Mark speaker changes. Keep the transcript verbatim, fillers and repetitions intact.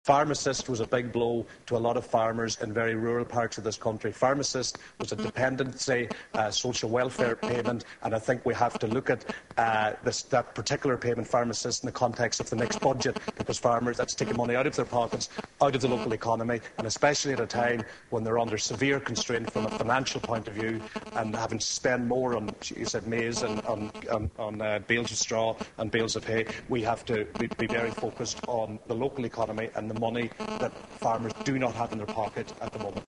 Speaker 1: Farm Assist was a big blow to a lot of farmers in very rural parts of this country. Farm Assist was a dependency uh, social welfare payment, and I think we have to look at uh, this, that particular payment, Farm Assist, in the context of the next budget, because farmers, that's taking money out of their pockets, out of the local economy, and especially at a time when they're under severe constraint from a financial point of view and having to spend more on, you said, maize and on, on, on uh, bales of straw and bales of hay. We have to be, be very focused on the local economy and the money that farmers do not have in their pocket at the moment.